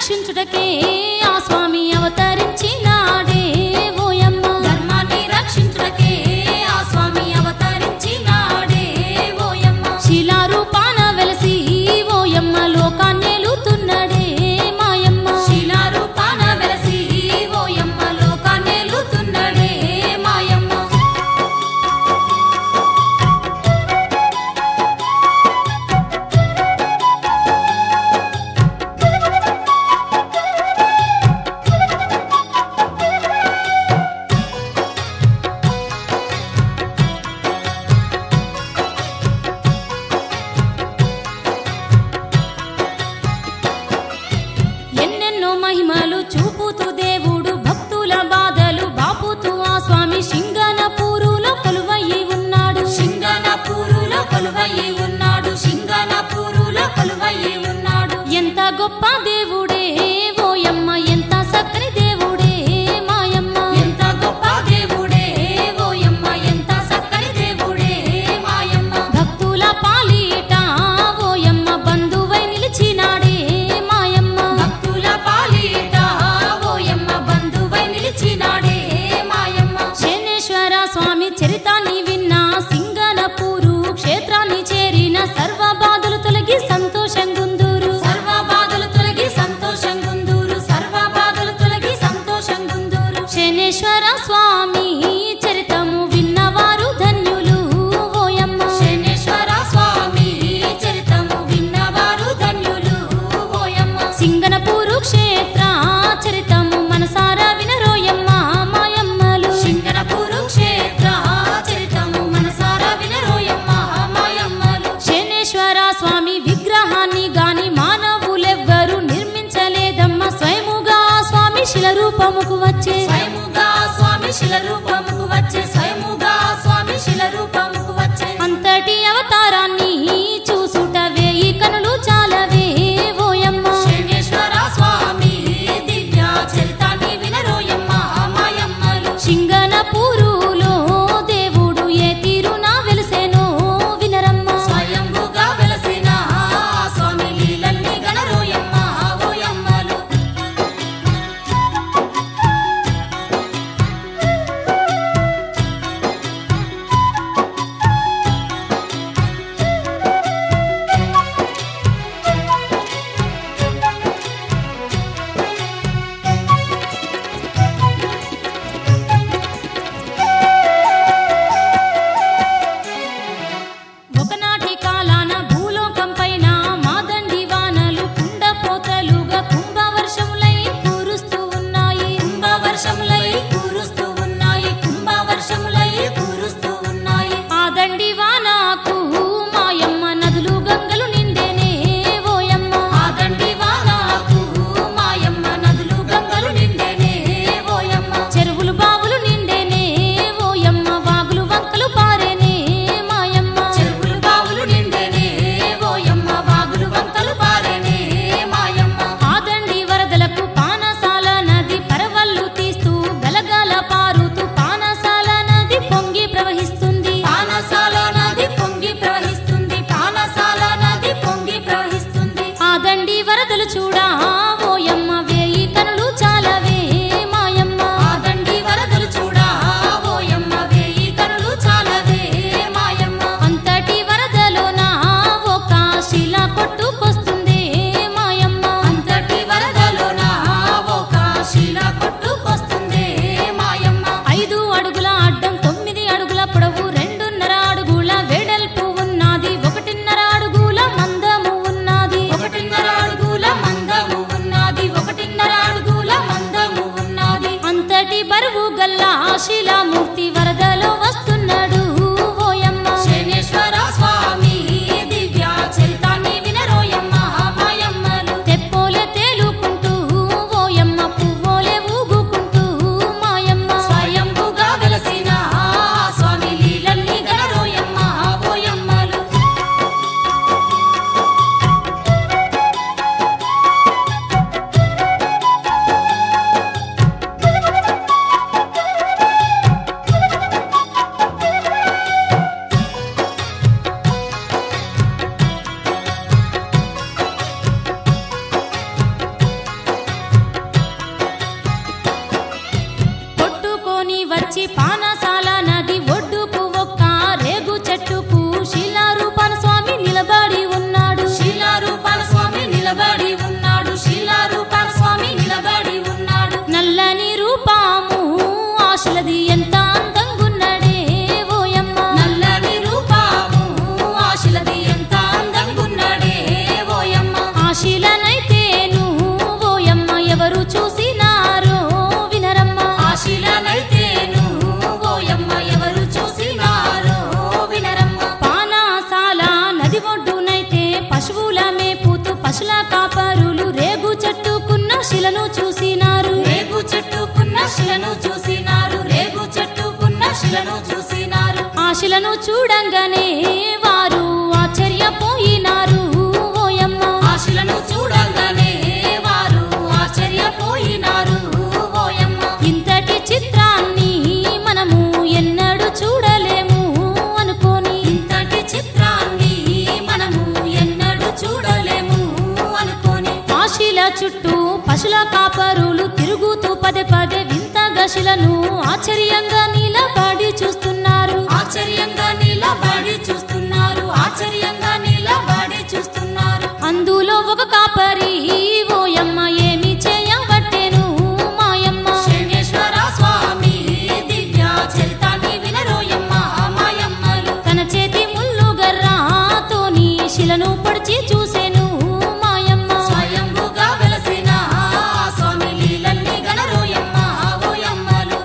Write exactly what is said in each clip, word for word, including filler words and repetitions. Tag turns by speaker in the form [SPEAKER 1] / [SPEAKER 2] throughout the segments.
[SPEAKER 1] రక్షించుటకే ఆ స్వామి అవతరించినాడే ఓయమ్మ ధర్మాన్ని రక్షించుటకే ఆ స్వామి అవతరించినాడే ఓయమ్మ శిలారూపాన వెలసి ఓయమ్మ లోకాన్నేలుతున్నాడే మాయమ్మ శిలారూపాన వెలసి ఓయమ్మ లోకాన్నేలుతున్నాడే మాయమ్మ ఎన్నెన్నో మహిమలు చూపుతూ దేవుడు భక్తుల బాధలు బాపుతూ ఆ స్వామి సింగనపూరులో కొలువయ్యి ఉన్నాడు సింగనపూరులో కొలువయ్యి ఉన్నాడు సింగనపూరులో కొలువయ్యి ఉన్నాడు ఎంత గొప్ప దేవుడే ఓయమ్మ ఎంత చక్కని దేవుడే మాయమ్మ ఎంత గొప్ప దేవుడే ఓయమ్మ ఎంత చక్కని దేవుడే మాయమ్మ భక్తుల పాలిట ఓయమ్మ బంధువై నిలిచినాడే మాయమ్మ భక్తుల పాలిట ఓయమ్మ బంధువై నిలిచినాడే మాయమ్మ శనేశ్వర స్వామి చరితాన్ని విన్నా సింగనపూరు క్షేత్రాన్ని చేరిన సర్వ బాధలు తొలగి సంతోషంగుందూరు సర్వ బాధలు తొలగి సంతోషంగుందూరు సర్వ బాధలు తొలగి సంతోషంగుందూరు శనేశ్వర స్వామి చరితము విన్నవారు ధన్యులు ఓయమ్మ శనేశ్వర స్వామి చరితము విన్నవారు ధన్యులు ఓయమ్మ సింగనపూరు క్షేత్ర చరితము మనసారా వినరోయమ్మ మాయమ్మలు సింగనపూరు క్షేత్ర చరితము మనసారా వినరోయమ్మ మాయమ్మలు శనేశ్వర స్వామి విగ్రహాన్ని గాని మానవులెవ్వరు నిర్మించలేదమ్మ స్వయముగా స్వామి శిల రూపముకు వచ్చే స్వయముగా స్వామి శిల రూపముకు వచ్చే స్వయముగా స్వామి శిల రూపముకు వచ్చే అంతటి అవతారాన్ని చూసుట వేయి కనులు చాలవే ఓయమ్మ శనేశ్వర స్వామి దివ్య చరితాన్ని వినరోయమ్మ మాయమ్మలు సింగనపూరులో దేవుడు ఏ తీరునా వెలిసేనో వినరమ్మ స్వయంభుగా వెలసిన ఆ స్వామి లీలల్ని గణరోయమ్మ ఓయమ్మలు ఒకనాటి కాలాన భూలోకం పైన మాదండి వానలు కుండపోతలుగా కుంభవర్షములై కురుస్తూ ఉన్నాయి కుంభవర్షములై కురుస్తూ ఉన్నాయి కుంభవర్షములై కురుస్తూ ఉన్నాయి ఆ దండి వానకు మాయమ్మ నదులు గంగలు నిండేనే ఓయమ్మ ఆ దండి వానకు మాయమ్మ నదులు గంగలు నిండేనే ఓయమ్మ చెరువులు బావులు నిండేనే ఓయమ్మ వాగులు వంకలు పారేనే మాయమ్మ చెరువులు బావులు నిండేనే ఓయమ్మ వాగులు వంకలు పారేనే మాయమ్మ ఆ దండి వరదలకు పానసాల నది పరవళ్ళు తీస్తూ గలగల పారుతూ పానసాల నది పొంగి ప్రవహిస్తుంది పానసాల నది పొంగి ప్రవహిస్తుంది పానసాల నది పొంగి ప్రవహిస్తుంది ఆ దండి వరదలు చూడా ఓయమ్మ వేయి కనులు చాలవే మాయమ్మ ఆ దండి వరదలు చూడా ఓయమ్మ వేయి కనులు చాలవే మాయమ్మ అంతటి వరదలోన ఒక శిల కొట్టుకొస్తుంది మాయమ్మ అంతటి వరదలోన ఒక శిల కొట్టుకొస్తుంది మాయమ్మ ఐదు అడుగుల అడ్డం తొమ్మిది అడుగుల పొడవు రెండున్నర అడుగుల వెడల్పు ఉన్నది ఒకటిన్నర అడుగుల మందము ఉన్నది ఒకటిన్నర అడుగుల మందము ఉన్నది వచ్చి పానసాల నది ఒడ్డుకు ఒక్క రేగు చెట్టుకు శిలారూపాన స్వామి నిలబడి ఉన్నాడు శిలారూపాన స్వామి నిలబడి ఉన్నాడు శిలారూపాన స్వామి నిలబడి ఉన్నాడు నల్లని రూపము ఆశలది ఎంత అందంగున్నడే ఓయమ్మ నల్లని రూపము ఆశలది ఎంత అందంగున్నడే ఓయమ్మ ఆశలనైతేను ఓయమ్మ ఎవరు చూసినారో వినరమ్మ ఆశలనైతేను ఓయమ్మ ఎవరు చూసినారో వినరమ్మ పానసాల నది ఒడ్డునైతే పశువుల మేపుతూ పశుల కాపరులు రేగు చెట్టుకున్న శిలను చూసినారు రేగు చెట్టుకున్న శిలను చూసినారు రేగు చెట్టుకున్న శిలను చూసినారు ఆ శిలను చూడంగానే వారు ఆశ్చర్యపోయినారు ఓయమ్మ ఆ శిలను చూడంగానే వారు ఆశ్చర్యపోయినారు ఓయమ్మ ఇంతటి చిత్రాన్ని మనము ఎన్నడూ చూడలేము అనుకోని ఇంతటి చిత్రాన్ని మనము ఎన్నడూ చూడలేము అనుకోని ఆ శిల చుట్టూ పశుల కాపరులు తిరుగుతూ పదే పదే వింతగా శిలను ఆశ్చర్యంగా నిలబడి చూస్తున్నారు ఆశ్చర్యంగా నిలబడి చూస్తున్నారు ఆశ్చర్యంగా నిలబడి చూస్తున్నారు అందులో ఒక కాపరి ఓయమ్మ ఏమి చేయబట్టెను మాయమ్మ శనేశ్వర స్వామి దివ్య చరితాన్ని వినరోయమ్మ మాయమ్మలు తన చేతి ముల్లు గర్రాతోని శిలను పొడిచి చూసెను మాయమ్మ స్వయంభుగా వెలసిన స్వామి లీలల్ని గణరోయమ్మ ఓయమ్మలు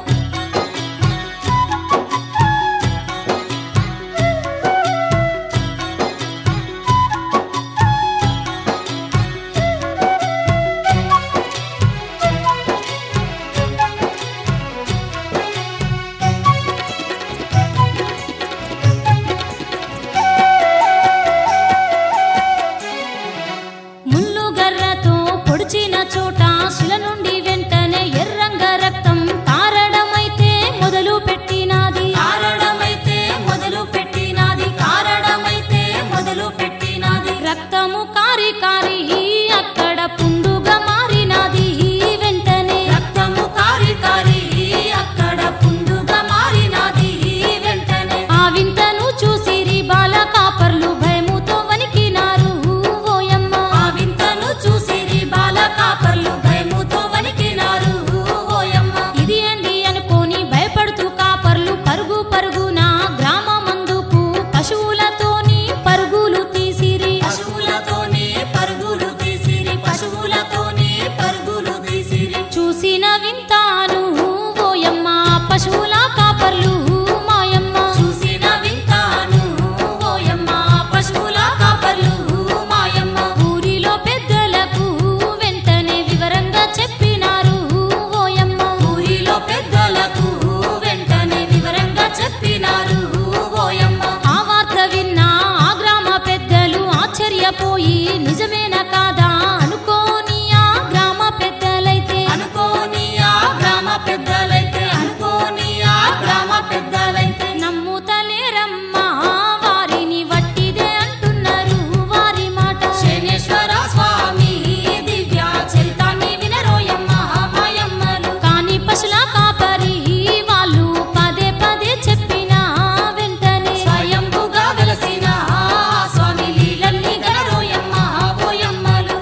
[SPEAKER 1] ముల్లు గర్రతో పొడిచిన చోట శిల నుండి వెంటనే ఎర్రంగా రక్తం కారడమైతే మొదలు పెట్టినాది కారడమైతే మొదలు పెట్టినాది కారడమైతే మొదలు పెట్టినాది రక్తము కారి కారి అక్కడ పుండుగా మారినాది వెంటనే రక్తము కారి కారి అక్కడ పుండుగా మారినాది వెంటనే ఆ వింతను చూసిరి బాల కాపర్లు భయముతో వణికినారు ఓయమ్మ ఆ వింతను చూసిరి బాల కాపర్లు భయముతో వణికినారు ఓయమ్మ ఇది ఏంది అనుకోని భయపడుతూ కాపర్లు పరుగు పరుగున గ్రామమందుకు పశువులతోని పరుగులు తీసిరి పశువులతోని పరుగులు తీసిరి పశువులతోని పరుగులు తీసిరి చూసిన వింతాను ఓయమ్మ పశువుల కాపర్లు మాయమ్మ చూసిన వింతాను ఓయమ్మ పశువుల కాపర్లు మాయమ్మ ఊరిలో పెద్దలకు వెంటనే వివరంగా చెప్పినారు ఓయమ్మ ఊరిలో పెద్దలకు వెంటనే వివరంగా చెప్పినారు ఓయమ్మ ఆ వార్త విన్న ఆ గ్రామ పెద్దలు ఆశ్చర్యపోయి నిజమేనా కాదా అనుకోని ఆ గ్రామ పెద్దలైతే అనుకోని ఆ గ్రామ పెద్దలైతే అనుకోని ఆ గ్రామ పెద్దలైతే నమ్ముతలేరమ్మా వారిని వట్టిదే అంటున్నారు వారి మాట శనేశ్వర స్వామి దివ్య చరితాన్ని వినరోయమ్మ మాయమ్మలు కాని పశుల కాపరి వాళ్ళు పదే పదే చెప్పిన వెంటనే స్వయంభుగా వెలసిన స్వామి లీలల్ని గణరోయమ్మ ఓయమ్మలు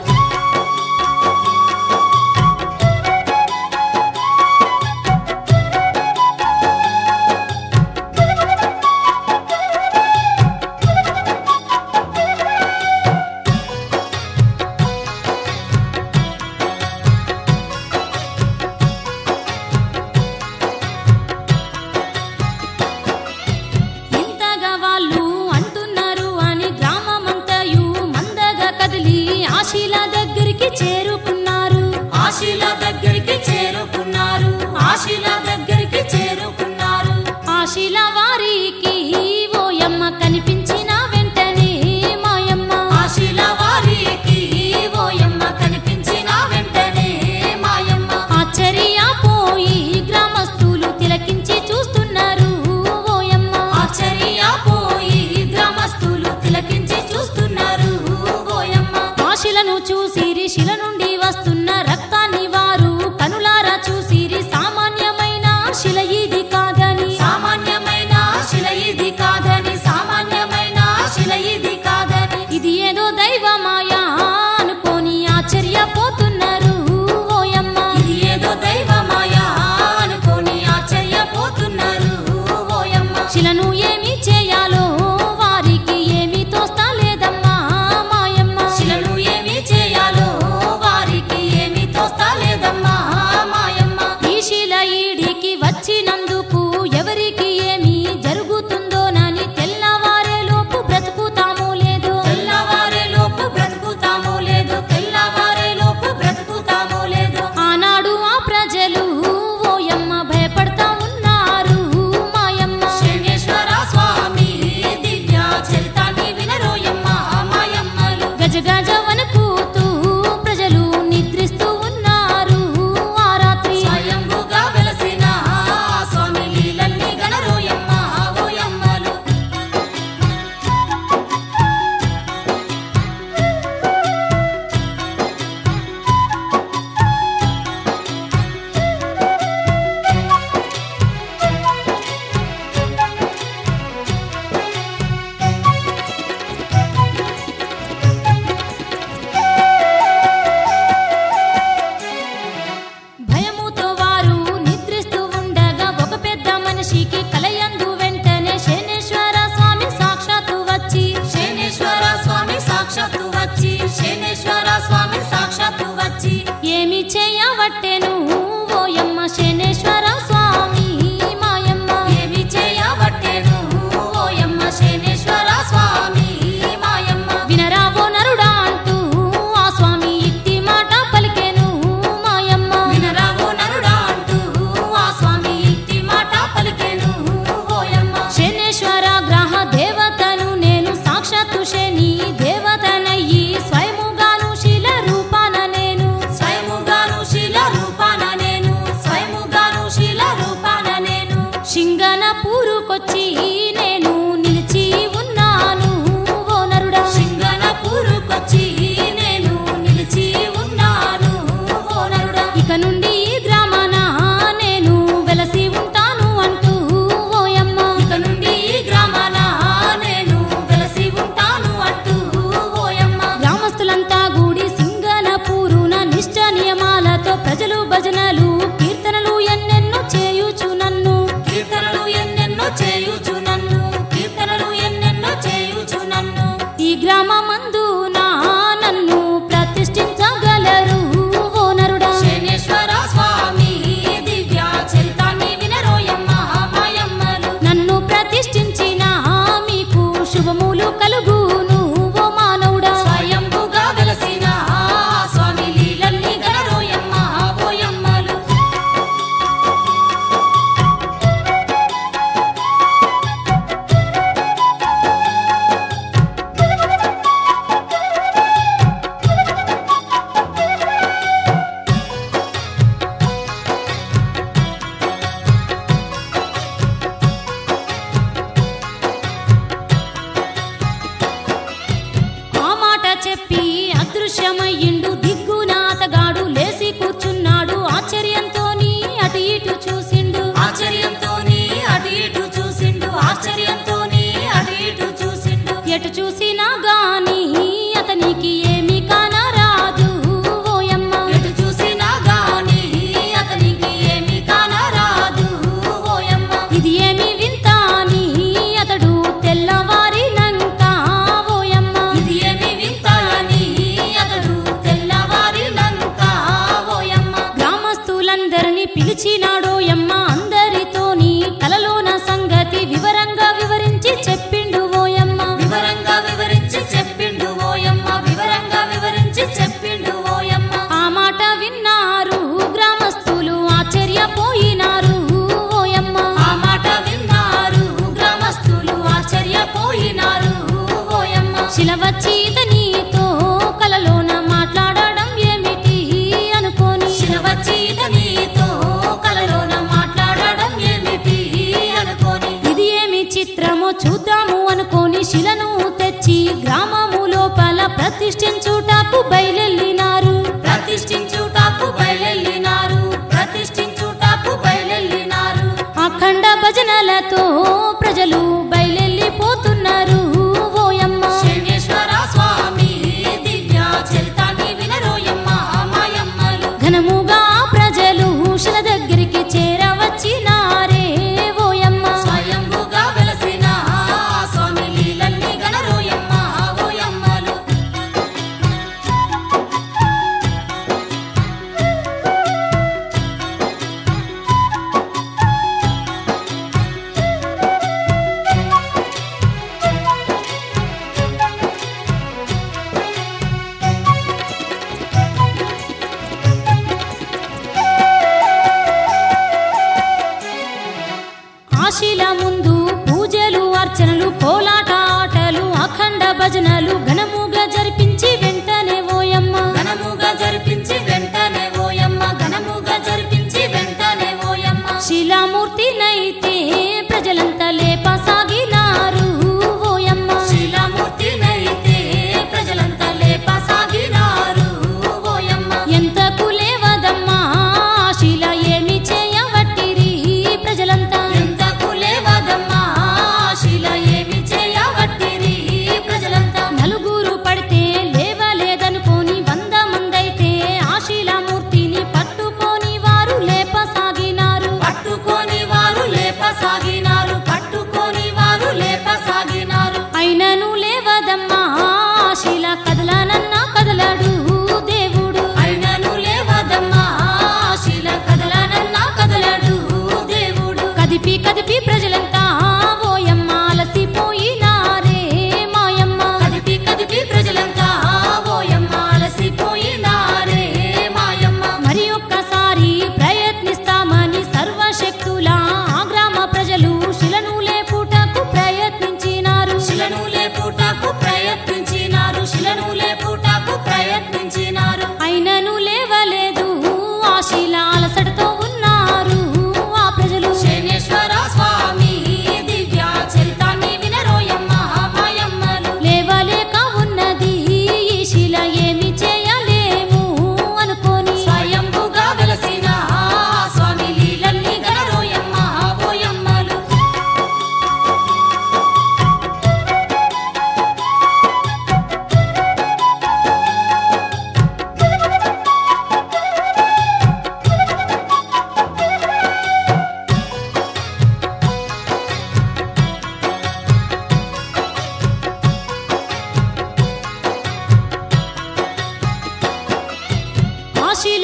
[SPEAKER 1] ఇంతగా వాళ్ళు అంటున్నారు అని గ్రామమంతయు మందగా కదిలి ఆశీల దగ్గరికి చేరుకున్నారు ఆశీల దగ్గరికి చేరుకున్నారు ఆశీల దగ్గరికి చేరుకున్నారు ఆశీల వారికి ఓయమ్మ కనిపించిన వెంటనే మాయమ్మ ఆశీల వారికి ఓయమ్మ కనిపించిన వెంటనే మాయమ్మ ఆశ్చర్యపోయి గ్రామస్తులు తిలకించి చూస్తున్నారు ఓయమ్మ ఆశ్చర్యపోయి గ్రామస్తులు తిలకించి చూస్తున్నారు ఓయమ్మ ఆ శిలను చూసిరి శిల నుండి చేయబట్టెను ఓయమ్మ శనేశ్వర స్వామి మాయమ్మ ఏమి చేయబట్టెను ఓయమ్మ శనేశ్వర స్వామి మాయమ్మ వినరావో నరుడా అంటూ ఆ స్వామి ఇట్టి మాట పలికెను మాయమ్మ వినరావో నరుడా అంటూ ఆ స్వామి ఇట్టి మాట పలికెను ఓయమ్మ శనేశ్వర గ్రహ దేవతను నేను సాక్షాత్తు శని దేవతనయ్యి స్వయముగాను శిల రూపాన నేను స్వయముగాను శిల రూపాన నేను స్వయముగాను శిల రూపాన నేను శింగన పూరుకొచ్చి నేను నిలిచి ఉన్నాను ఓ నరుడా శింగన పూరుకొచ్చి నేను నిలిచి ఉన్నాను ఓ నరుడా ఇక నుండి ఈ గ్రామాన నేను వెలసి ఉంటాను అంటూ ఓయమ్మ ఇక నుండి ఈ గ్రామాన నేను వెలసి ఉంటాను అంటూ ఓయమ్మ గ్రామస్తులంతా గూడి సింగన పూరున నిష్ట నియమాలతో ప్రజలు భజనలు కీర్తనలు ఎన్నెన్నో చేయుచు నన్ను కీర్తనలు ఎన్నెన్నో చేయుచు నన్ను కీర్తనలు ఎన్నెన్నో చేయుచు నన్ను ఈ గ్రామమందు నా నన్ను ప్రతిష్ఠించగలరు ఓ నరుడా శనేశ్వర స్వామి దివ్య చరితాన్ని వినరోయమ్మ మాయమ్మలు నన్ను ప్రతిష్ఠించిన మీకు శుభములు కలుగును ఓ మానవుడా స్వయంభుగా వెలసిన ఆ స్వామి లీలల్ని గనరోయమ్మ ఓయమ్మలు ఆ మాట చెప్పి అదృశ్యమయ్యిండు దిగ్గున అతగాడు లేసి కూర్చున్నాడు ఆశ్చర్యంతోని అటు ఇటు చూసిండు ఆశ్చర్యంతోని అటు ఇటు చూసిండు ఆశ్చర్యంతోని అటు ఇటు చూసిండు ఎటు చూసినా గాని అతనికి ఏమీ కానరాదు ఓయమ్మ ఎటు చూసినా గాని అతనికి ఏమీ కానరాదు ఓయమ్మ ఇది ఏమి వింత అని అతడు తెల్లవారినంక ఓయమ్మ ఇది ఏమి వింత అని అతడు తెల్లవారినంక ఓయమ్మ గ్రామస్తులందరినీ పిలిచినాడోయమ్మ అందరితోని కలలోన సంగతి వివరంగా వివరించి చెప్పిండు ఓయమ్మ వివరంగా వివరించి చెప్పిండు ఓయమ్మ వివరంగా వివరించి చెప్పిండు ఓయమ్మ ఆ మాట విన్నారు గ్రామస్తులు ఆశ్చర్యపోయినారు ఓయమ్మ ఆ మాట విన్నారు గ్రామస్తులు ఆశ్చర్యపోయినారు ఓయమ్మ శిల వచ్చి ఇతనితో కలలోన మాట్లాడడం ఏమిటి అనుకోని శిల వచ్చి ఇతనితో కలలోన మాట్లాడడం ఏమిటి అనుకోని ఇది ఏమి చిత్రమో చూద్దాము అనుకోని శిలను తెచ్చి గ్రామము లోపల ప్రతిష్ఠించుటకు బయలెళ్ళినారు ప్రతిష్ఠించుటకు బయలెళ్ళినారు ప్రతిష్ఠించుటకు బయలెళ్ళినారు అఖండ భజనలతో ప్రజలు బయలెళ్ళిపోతున్నారు ఓయమ్మ శనేశ్వర స్వామి దివ్య చరితాన్ని వినరోయమ్మ మాయమ్మలు ఘనముగా ప్రజలు శిల దగ్గరికి చేరవచ్చినారే ఓయమ్మ స్వయంభుగా వెలసిన ఆ స్వామి లీలల్ని గనరోయమ్మ ఓయమ్మలు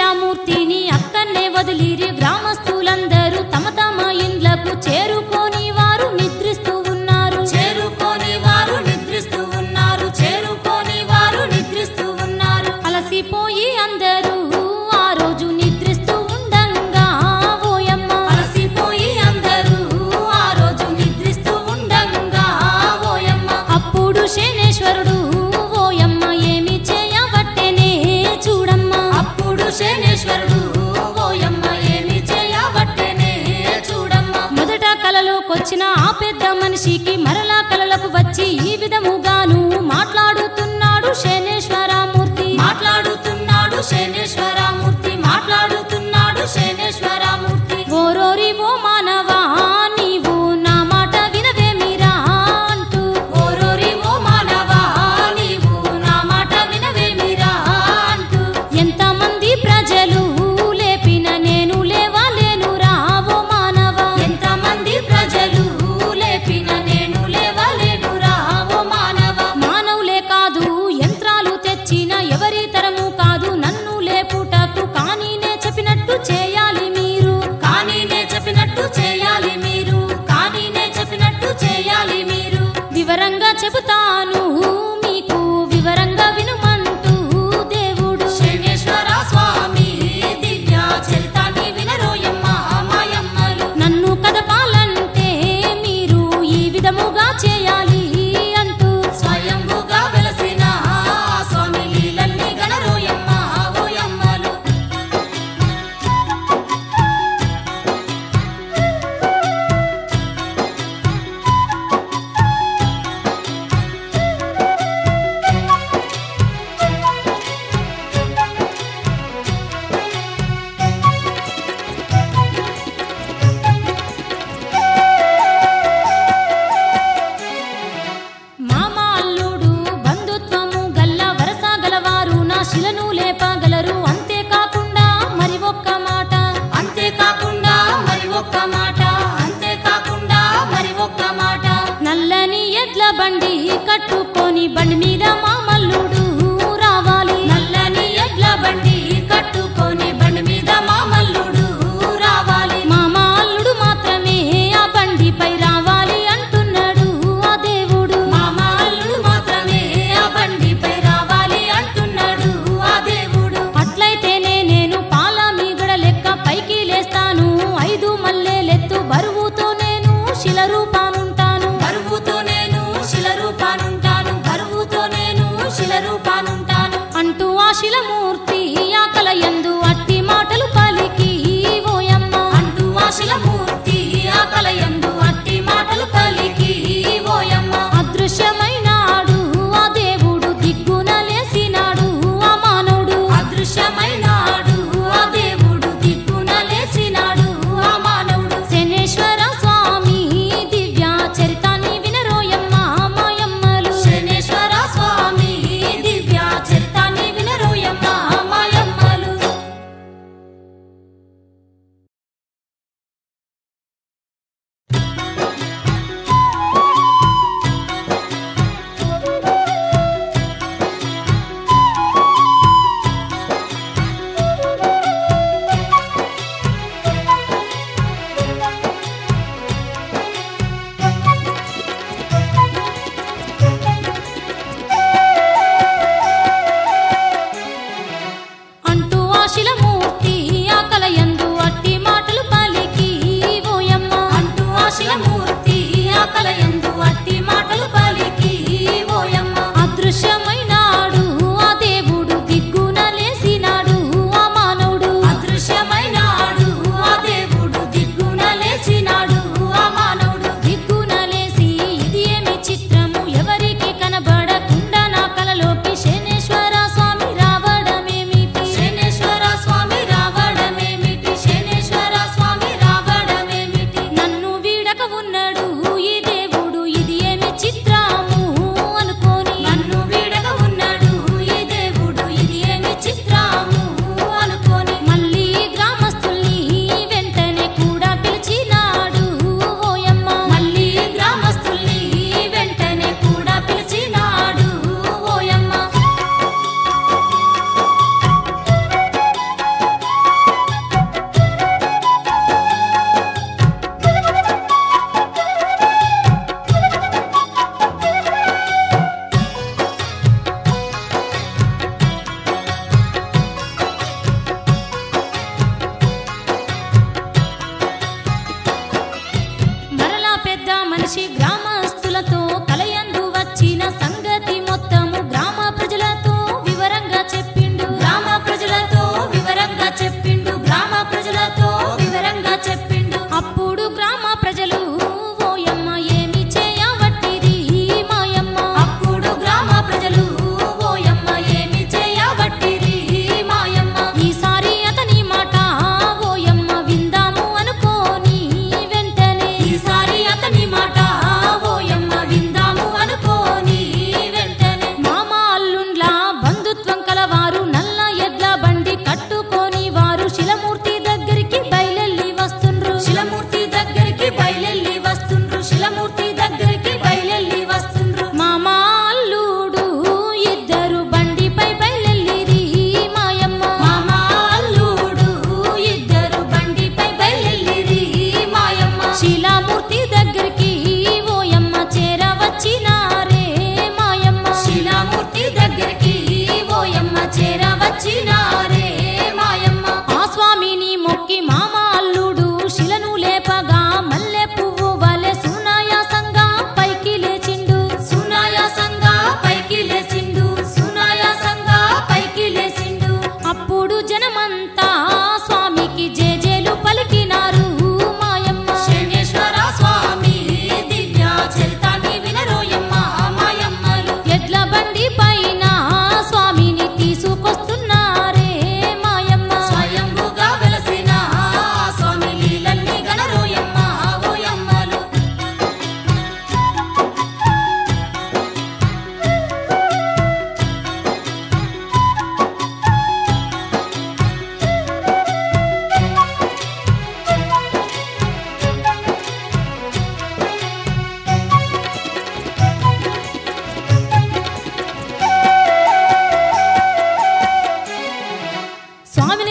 [SPEAKER 1] శేనేశ్వరమూర్తిని అక్కన్నే వదిలిరి గ్రామస్తులందరూ తమ తమ ఇండ్లకు చేరుకొని వారు నిద్రిస్తూ ఉన్నారు
[SPEAKER 2] చేరుకొని వారు నిద్రిస్తూ ఉన్నారు చేరుకొని వారు నిద్రిస్తూ ఉన్నారు
[SPEAKER 1] అలసిపోయి అందరూ ఆ రోజు నిద్రిస్తూ ఉండంగా ఓయమ్మ
[SPEAKER 2] అలసిపోయి అందరూ ఆ రోజు నిద్రిస్తూ ఉండంగా ఓయమ్మ
[SPEAKER 1] అప్పుడు శేనేశ్వరుడు ఓయమ్మ ఏమి చేయబట్టెనే చూడమ్మా
[SPEAKER 2] అప్పుడు శేనేశ్వరుడు ఓయమ్మ ఏమి చేయబట్టెనే చూడమ్మా
[SPEAKER 1] మొదట కలలోకొచ్చిన ఆ పెద్ద మనిషికి మరలా కలలకు వచ్చి ఈ విధముగాను మాట్లాడుతున్నాడు శేనేశ్వరమూర్తి
[SPEAKER 2] మాట్లాడుతున్నాడు శేనేశ్వరమూర్తి మాట్లాడుతున్నాడు శేనేశ్వరమూర్తి
[SPEAKER 1] ఓరోరి ఓ మానవా నీవు నా మాట వినవేమిరా అంటూ
[SPEAKER 2] ఓరోరి ఓ మానవా నీవు నా మాట వినవేమిరా అంటూ
[SPEAKER 1] ఎంతమంది ప్రజలు లేపిన నేను లేవలేనురా ఓ మానవా
[SPEAKER 2] ఎంతమంది ప్రజలు లేపిన నేను లేవలేనురా ఓ మానవా
[SPEAKER 1] మానవులే కాదు యంత్రాలు తెచ్చిన ఎవరి తరము కాదు నన్ను లేపుట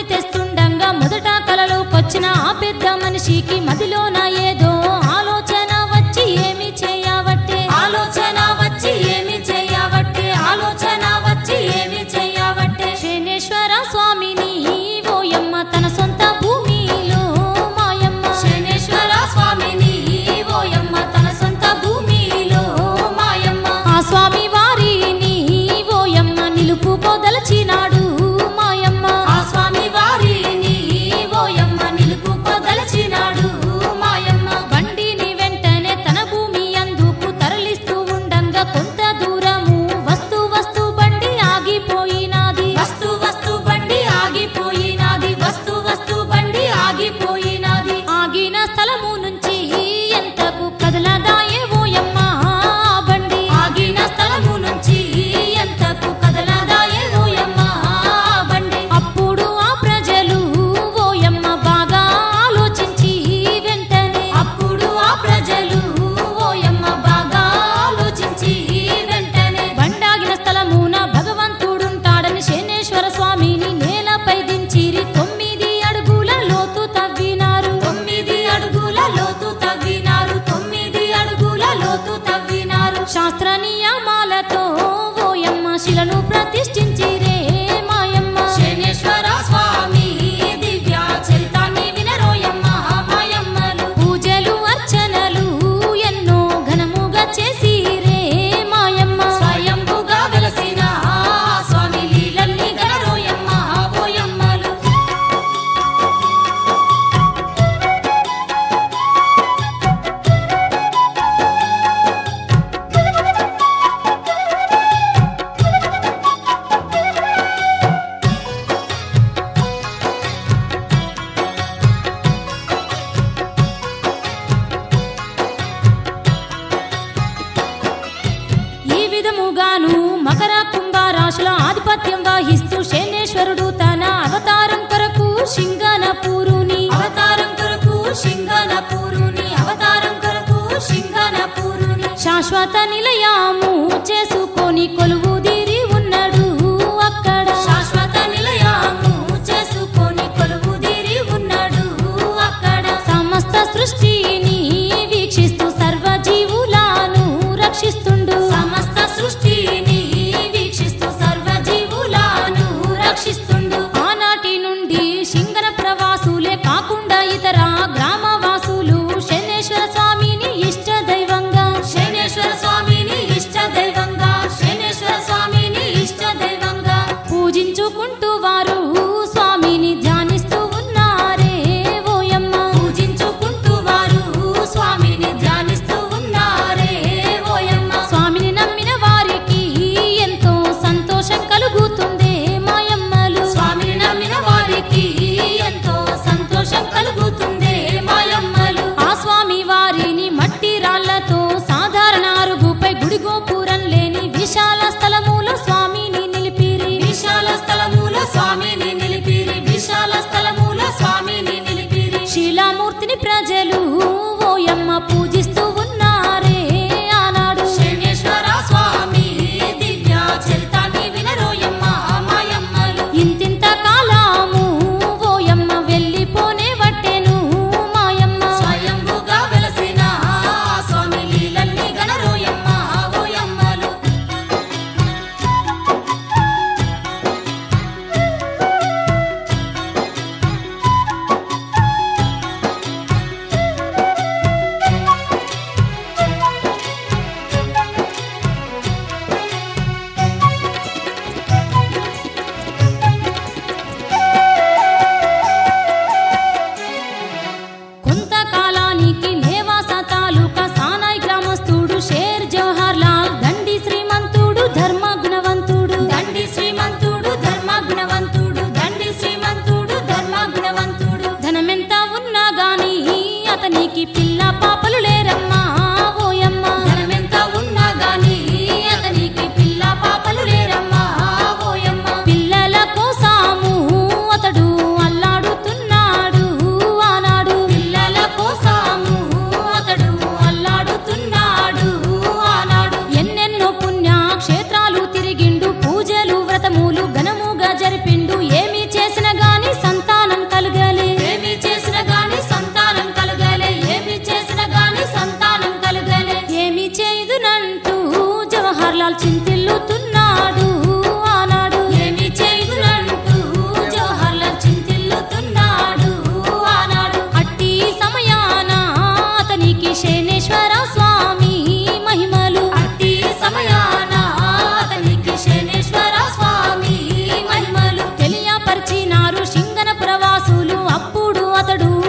[SPEAKER 1] తెస్తుండంగా మొదట కలలోకొచ్చిన ఆ పెద్ద మనిషికి మదిలోన ఏదో ఆలోచన వచ్చి ఏమి చేయవట్టే
[SPEAKER 2] ఆలోచన వచ్చి ఏమి చేయవట్టే ఆలోచన వచ్చి ఏమి చేయవట్టే
[SPEAKER 1] శనేశ్వర స్వామిని ఓయమ్మ తన సొంత భూమిలో మాయమ్మ
[SPEAKER 2] శనేశ్వర స్వామిని ఓయమ్మ తన సొంత భూమిలో మాయమ్మ
[SPEAKER 1] ఆ స్వామి వారిని ఓయమ్మ నిలుపుకోదలచినాడు మాయమ్మ
[SPEAKER 2] ఆ స్వామి వారిని ఓయమ్మ నిలుపుకోదలచినాడు మాయమ్మ
[SPEAKER 1] బండిని వెంటనే తన భూమి అందుకు తరలిస్తూ ఉండంగా కొంత దూరము వస్తు వస్తు బండి ఆగిపోయినాది
[SPEAKER 2] వస్తు వస్తు బండి ఆగిపోయినాది వస్తు వస్తు బండి ఆగిపోయినాది
[SPEAKER 1] ఆగిన స్థలము నుంచి ఎంతకు కదలదాయే ఓయమ్మ ఆ బండి
[SPEAKER 2] ఆగిన స్థలము నుంచి ఎంతకు కదలదాయే ఓయమ్మ ఆ బండి
[SPEAKER 1] అప్పుడు ఆ ప్రజలు ఓయమ్మ బాగా ఆలోచించి వెంటనే
[SPEAKER 2] అప్పుడు ఆ ప్రజలు ఓయమ్మ బాగా ఆలోచించి వెంటనే
[SPEAKER 1] బండాగిన స్థలమున భగవంతుడుంటాడని శనేశ్వర స్వామిని నేలపై దించిరి తొమ్మిది అడుగుల లోతు తవ్వినారు
[SPEAKER 2] తొమ్మిది అడుగుల లోతు తవ్వినారు తొమ్మిది అడుగుల లోతు తవ్వినారు
[SPEAKER 1] శాస్త్ర నియమాలతో ఓయమ్మ శిలను ప్రతిష్ఠించిరే మాయమ్మ
[SPEAKER 2] శనేశ్వర స్వామి దివ్య చరితాన్ని వినరోయమ్మ మాయమ్మలు
[SPEAKER 1] పూజలు అర్చనలు ఎన్నో ఘనముగా చేసిరే మాయమ్మ
[SPEAKER 2] స్వయంభుగా వెలసిన ఆ స్వామి లీలల్ని గనరోయమ్మ ఓయమ్మలు
[SPEAKER 1] ఈ విధముగాను మకర కుంభరాశుల ఆధిపత్యం వహిస్తూ శనేశ్వరుడు తన అవతారం కొరకు సింగనపూరుని
[SPEAKER 2] అవతారం కొరకు సింగనపూరుని అవతారం కొరకు సింగనపూరుని
[SPEAKER 1] శాశ్వత నిలయము చేసుకొని కొలువుదీరి ఉన్నాడు అక్కడ
[SPEAKER 2] శాశ్వత నిలయము చేసుకొని కొలువుదీరి ఉన్నాడు అక్కడ
[SPEAKER 1] సమస్త సృష్టిని వీక్షిస్తూ సర్వజీవులను రక్షిస్తుండు
[SPEAKER 2] సమస్త సృష్టిని వీక్షిస్తూ సర్వజీవులను రక్షిస్తుండు
[SPEAKER 1] ఆనాటి నుండి సింగన ప్రవాసులే కాకుండా ఇతర గ్రామవాసులు శనేశ్వర స్వామిని ఇష్ట దైవంగా
[SPEAKER 2] శనేశ్వర స్వామిని ఇష్ట దైవంగా శనేశ్వర స్వామిని ఇష్ట దైవంగా
[SPEAKER 1] పూజించుకుంటూ వారు స్వామిని ధ్యానిస్తూ ఉన్నారే ఓయమ్మ
[SPEAKER 2] పూజించుకుంటూ వారు స్వామిని ధ్యానిస్తూ ఉన్నారే ఓయమ్మ
[SPEAKER 1] స్వామిని నమ్మిన వారికి ఎంతో సంతోషం కలుగుతుంది మాయమ్మలు
[SPEAKER 2] స్వామిని నమ్మిన వారికి ఎంతో సంతోషం కలుగుతుంది మాయమ్మలు
[SPEAKER 1] ఆ స్వామి వారిని మట్టి రాళ్లతో సాధారణ అరుగుపై గుడి గోపురం లేని విశాల స్థలములో స్వామిని నిలిపిరి
[SPEAKER 2] విశాల స్థలముల స్వామిని నిలిపిరి విశాల స్థలముల స్వామిని నిలిపిరి
[SPEAKER 1] శిలామూర్తిని ప్రజలు ఓయమ్మ పూజిస్తూ ఉన్నారే ఆనాడు
[SPEAKER 2] శనేశ్వర స్వామి దివ్య చరితాన్ని వినరోయమ్మ మాయమ్మలు
[SPEAKER 1] ఇంతింత కాలము ఓయమ్మ వెళ్ళిపోనే వట్టెను మాయమ్మ
[SPEAKER 2] స్వయంభుగా వెలసిన ఆ స్వామి లీలల్ని గనరోయమ్మ ఓయమ్మలు
[SPEAKER 1] కొంతకాలానికి నేవాస తాలూకా సానాయ్ గ్రామస్థుడు షేర్ జవహర్ లాల్ దండి శ్రీమంతుడు ధర్మ గుణవంతుడు
[SPEAKER 2] దండి శ్రీమంతుడు ధర్మ గుణవంతుడు దండి శ్రీమంతుడు ధర్మ గుణవంతుడు
[SPEAKER 1] ధనమెంత ఉన్నా గాని అతనికి పిల్ల పాపలు లేరమ్మా ఓయమ్మ
[SPEAKER 2] ధనమెంత ఉన్నా గాని అతనికి పిల్ల పాపలు లేరమ్మా ఓయమ్మ
[SPEAKER 1] పిల్లల కోసము అతడు అల్లాడుతున్నాడు ఆనాడు
[SPEAKER 2] పిల్లల కోసము అతడు అల్లాడుతున్నాడు ఆనాడు
[SPEAKER 1] ఎన్నెన్నో పుణ్యక్షేత్రాలు తిరిగిండు పూజలు వ్రతములు ఘనముగా జరిపిండు ఏమి చేసిన గాని సంత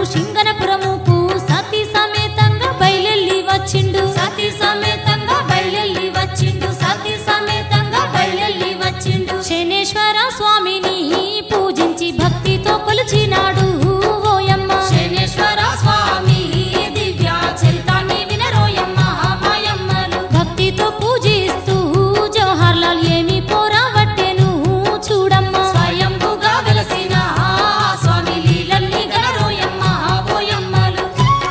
[SPEAKER 1] సింగనపురముకు సతీ సమేతంగా బయలెల్లి వచ్చిండు.
[SPEAKER 2] సతీ సమేతంగా బయలెల్లి వచ్చిండు. సతీ సమేతంగా బయలెల్లి వచ్చిండు.
[SPEAKER 1] శనేశ్వర స్వామిని పూజించి భక్తితో కొలిచినాడు ఓయమ్మ.
[SPEAKER 2] శనేశ్వర స్వామి దివ్య చరితాన్ని వినరోయమ్మ మాయమ్మలు.
[SPEAKER 1] భక్తితో పూజిస్తూ జవహర్లాల్ ఏమి పోరావట్టెను చూడమ్మ.
[SPEAKER 2] స్వయంభుగా వెలసిన స్వామి లీలల్ని గనరోయమ్మ ఓయమ్మలు.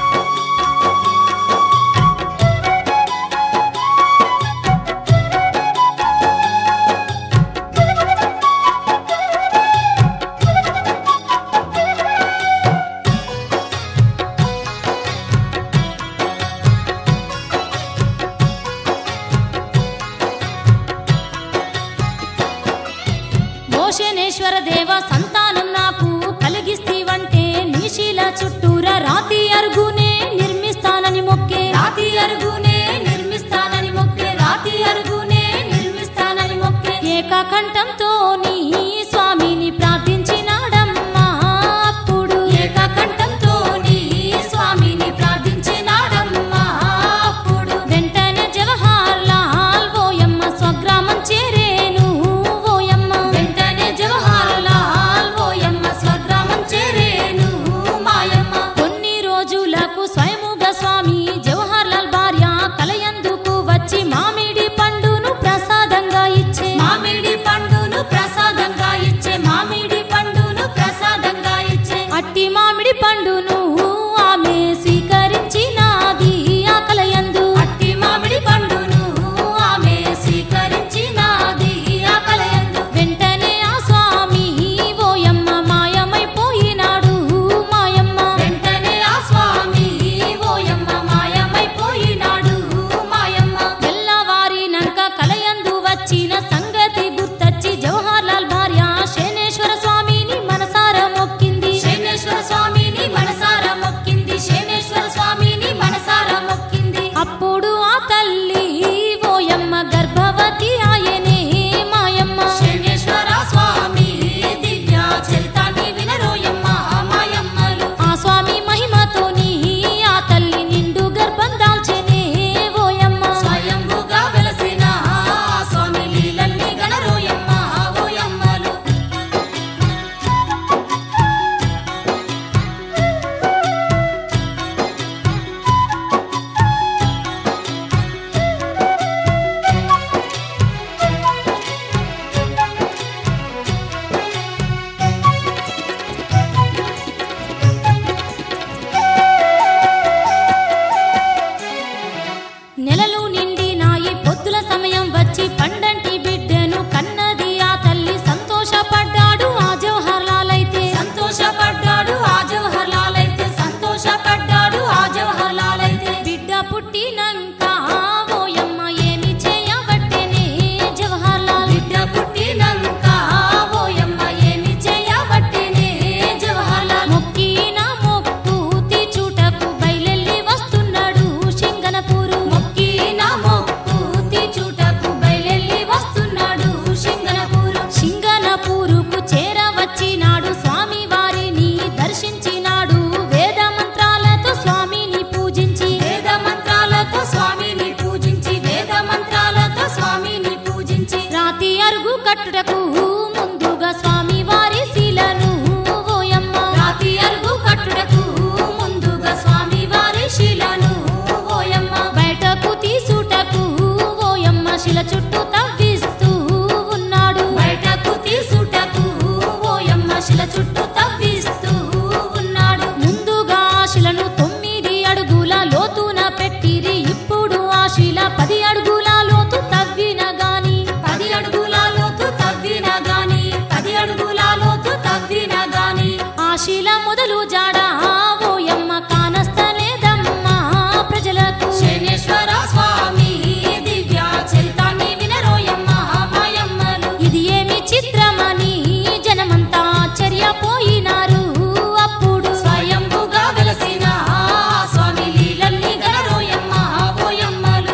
[SPEAKER 1] ఓ శనేశ్వర దేవ సంతానం నాకు కలిగిస్తీవంటే నీశీల చుట్టూరా రాతి అరుగునే నిర్మిస్తానని మొక్కే.
[SPEAKER 2] రాతి అరుగునే నిర్మిస్తానని మొక్కే. రాతి అరుగునే నిర్మిస్తానని మొక్కే.
[SPEAKER 1] ఏకకంఠంతో నీ స్వామిని ప్రార్థించినాడమ్మా. అప్పుడు
[SPEAKER 2] ఏకకంఠంతో నీ స్వామిని ప్రార్థించినాడమ్మా. అప్పుడు
[SPEAKER 1] వెంటనే జవహర్లాల్ ఓయమ్మ స్వగ్రామం చేరేను ఓయమ్మ.
[SPEAKER 2] వెంటనే జవహర్లాల్ ఓయమ్మ స్వగ్రామం చేరేను మాయమ్మ.
[SPEAKER 1] కొన్ని రోజులకు స్వయముగా స్వామి జవహర్లాల్ భార్య కలయందుకు వచ్చి మామిడి పండును ప్రసాదంగా ఇచ్చే.
[SPEAKER 2] మామిడి పండును ప్రసాదంగా ఇచ్చే. మామిడి పండును ప్రసాదంగా ఇచ్చే.
[SPEAKER 1] అట్టి మామిడి పండును ఆమె స్వీకరించినాది ఆ కలయందు.
[SPEAKER 2] అట్టి మామిడి పండును ఆమె స్వీకరించినాది ఆ కలయందు.
[SPEAKER 1] వెంటనే ఆ స్వామి ఓయమ్మ మాయమైపోయినాడు మాయమ్మ.
[SPEAKER 2] వెంటనే ఆ స్వామి ఓయమ్మ మాయమైపోయినాడు మాయమ్మ.
[SPEAKER 1] తెల్లవారినంక కలయందు వచ్చిన సంగతి గుర్తొచ్చి జవహర్లాల్ భార్య శనేశ్వర స్వామిని మనసారా మొక్కింది.
[SPEAKER 2] శనేశ్వర స్వామిని మనసారా మొక్కింది. శనేశ్వర స్వామిని మనసారా మొక్కింది.
[SPEAKER 1] అప్పుడు ఆ తల్లి ఓయమ్మ గర్భవతి ఆయనే మాయమ్మ.
[SPEAKER 2] శనేశ్వర స్వామి దివ్య చరితాన్ని వినరోయమ్మ మాయమ్మలు.
[SPEAKER 1] ఆ స్వామి మహిమతోని ఆ తల్లి నిండు గర్భం దాల్చెనే ఓయమ్మ.
[SPEAKER 2] స్వయంభుగా వెలసిన స్వామి లీలల్ని గనరోయమ్మ ఓయమ్మలు.
[SPEAKER 1] నెలలు నిండి నాయి పొద్దుల సమయం వచ్చి పండంటి బిడ్డను కన్నది ఆ తల్లి. సంతోషపడ్డాడు ఆ జవహర్లాల్ అయితే.
[SPEAKER 2] సంతోషపడ్డాడు ఆ జవహర్లాల్ అయితే. సంతోషపడ్డాడు ఆ జవహర్లాల్ అయితే.
[SPEAKER 1] బిడ్డ పుట్టినంక ఓయమ్మ ఏమి చేయబట్టెనే జవహర్లాల్.
[SPEAKER 2] బిడ్డ పుట్టినంక ఓయమ్మ ఏమి చేయబట్టేనే జవహర్లాల్.
[SPEAKER 1] మొక్కిన మొక్కు తీర్చుటకు బయలెల్లి వస్తున్నాడు సింగనపూరు.
[SPEAKER 2] మొక్కిన మొక్కు తీర్చుటకు బయలెల్లి వస్తున్నాడు సింగనపూరు.
[SPEAKER 1] సింగనపూరుకు చేరవచ్చినాడు స్వామి వారిని దర్శించినాడు. వేద మంత్రాలతో స్వామిని పూజించి
[SPEAKER 2] వేద మంత్రాలతో స్వామిని పూజించి. వేద మంత్రాలతో స్వామిని పూజించి.
[SPEAKER 1] రాతి అరుగు కట్టుటకు ముందుగా స్వామి వారి శిలను ఓయమ్మ.
[SPEAKER 2] రాతి అరుగు కట్టుటకు ముందుగా స్వామి వారి శిలను ఓయమ్మ.
[SPEAKER 1] బయటకు తీసుటకు ఓయమ్మ శిల చుట్టూ తవ్విస్తూ ఉన్నాడు.
[SPEAKER 2] బయటకు తీసుటకు ఓయమ్మ శిల చుట్టూ తవ్విస్తూ ఉన్నాడు.
[SPEAKER 1] ముందుగా ఆ శిలను తొమ్మిది అడుగుల లోతున పెట్టిరి. ఇప్పుడు ఆ శిల పది అడుగుల లోతు తవ్విన గాని
[SPEAKER 2] పది అడుగుల లోతు తవ్విన గాని. పది అడుగుల లోతు తవ్విన గాని.
[SPEAKER 1] ఆ శిల మొదలు జాడ ఓయమ్మ కానస్తలేదమ్మా ప్రజలకు.
[SPEAKER 2] శనేశ్వర స్వామి దివ్య చరితాన్ని వినరోయమ్మ మాయమ్మలు.
[SPEAKER 1] ఇది ఏమి చిత్రమని జనమంతా ఆశ్చర్యపోయినారు. అప్పుడు
[SPEAKER 2] స్వయంభుగా వెలసిన స్వామి లీలల్ని గనరోయమ్మ ఓయమ్మలు.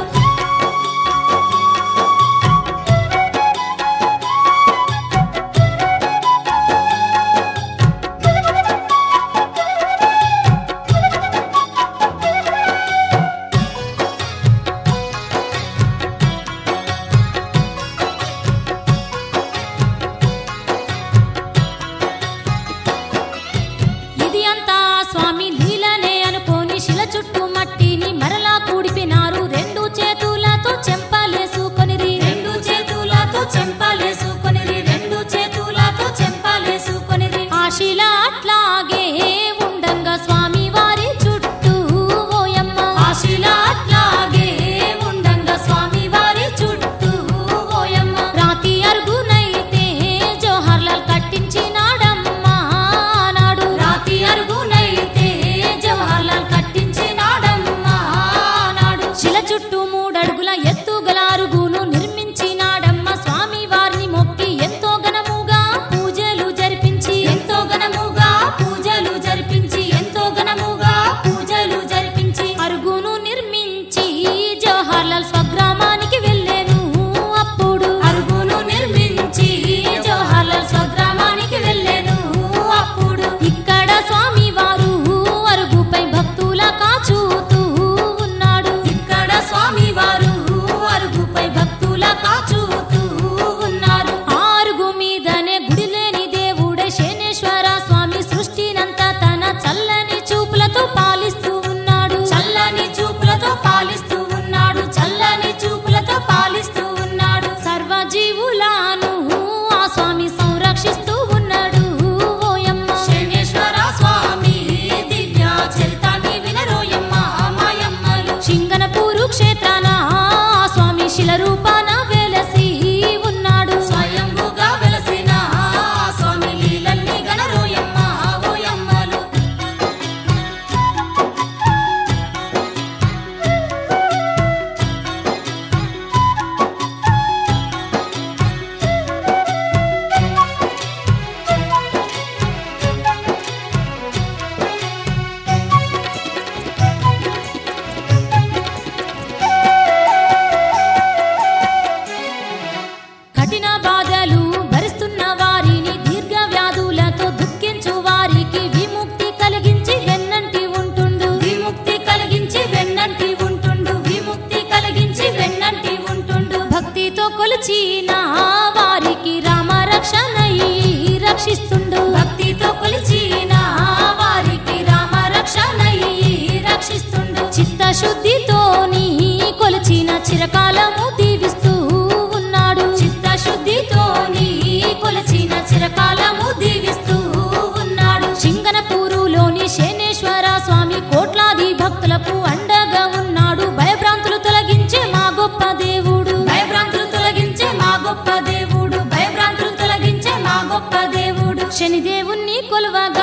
[SPEAKER 2] కొలిచిన వారికి రామ రక్షణయి రక్షిస్తుండు.
[SPEAKER 1] చిత్తశుద్ధితోని కొలిచిన చిరకాలము దీవిస్తూ ఉన్నాడు.
[SPEAKER 2] చిత్తశుద్ధితోని కొలిచిన చిరకాలము దీవిస్తూ ఉన్నాడు.
[SPEAKER 1] సింగనపూరులోని శనేశ్వర స్వామి కోట్లాది భక్తులకు అండగా ఉన్నాడు. భయభ్రాంతులు తొలగించే మా గొప్ప దేవుడు.
[SPEAKER 2] భయభ్రాంతులు తొలగించే మా గొప్ప దేవుడు. భయభ్రాంతులు తొలగించే మా గొప్ప దేవుడు.
[SPEAKER 1] శనిదేవుణ్ణి కొలువగా